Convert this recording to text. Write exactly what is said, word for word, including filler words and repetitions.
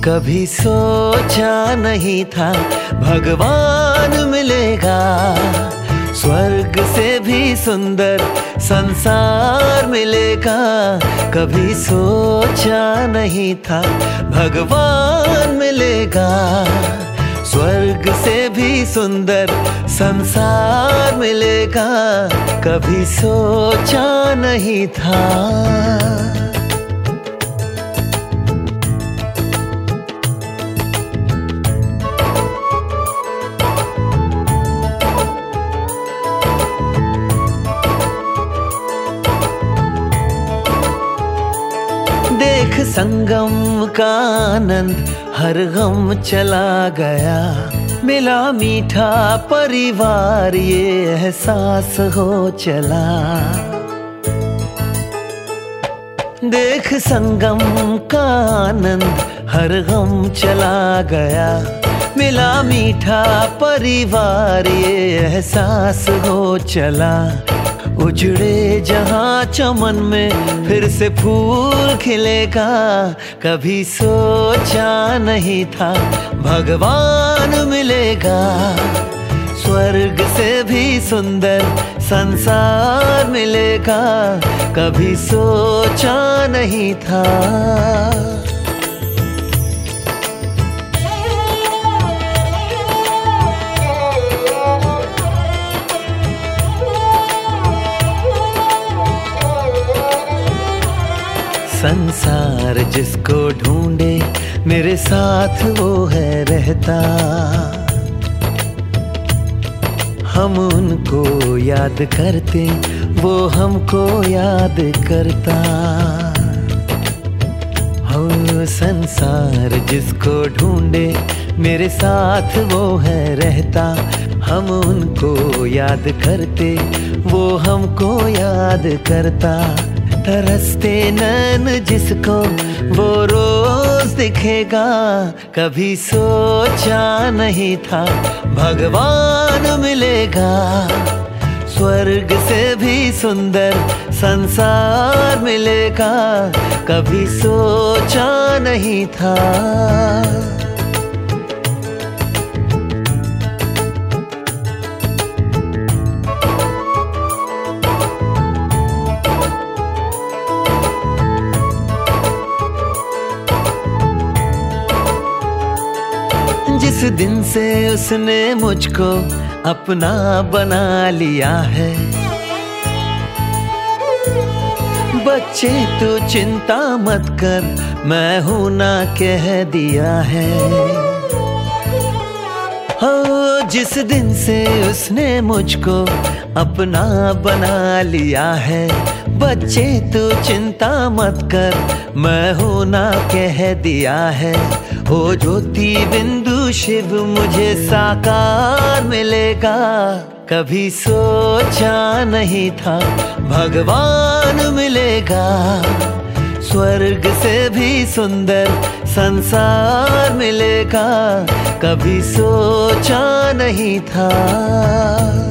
कभी सोचा नहीं था भगवान मिलेगा, स्वर्ग से भी सुंदर संसार मिलेगा। कभी सोचा नहीं था भगवान मिलेगा, स्वर्ग से भी सुंदर संसार मिलेगा। कभी सोचा नहीं था। देख संगम का आनंद हर गम चला गया, मिला मीठा परिवार ये एहसास हो चला। देख संगम का आनंद हर गम चला गया, मिला मीठा परिवार ये एहसास हो चला। उजड़े जहां चमन में फिर से फूल खिलेगा, कभी सोचा नहीं था भगवान मिलेगा, स्वर्ग से भी सुंदर संसार मिलेगा। कभी सोचा नहीं था। संसार जिसको ढूंढे मेरे साथ वो है रहता, हम उनको याद करते वो हमको याद करता। हो संसार जिसको ढूंढे मेरे साथ वो है रहता, हम उनको याद करते वो हमको याद करता। तरसते नैन जिसको वो रोज दिखेगा, कभी सोचा नहीं था भगवान मिलेगा, स्वर्ग से भी सुंदर संसार मिलेगा। कभी सोचा नहीं था। जिस दिन से उसने मुझको अपना बना लिया है, बच्चे तू चिंता मत कर मैं हूं ना कह दिया है। हो जिस दिन से उसने मुझको अपना बना लिया है, बच्चे तू चिंता मत कर मैं हूं ना कह दिया है। हो ज्योति बिंदु शिव मुझे साकार मिलेगा, कभी सोचा नहीं था भगवान मिलेगा, स्वर्ग से भी सुंदर संसार मिलेगा। कभी सोचा नहीं था।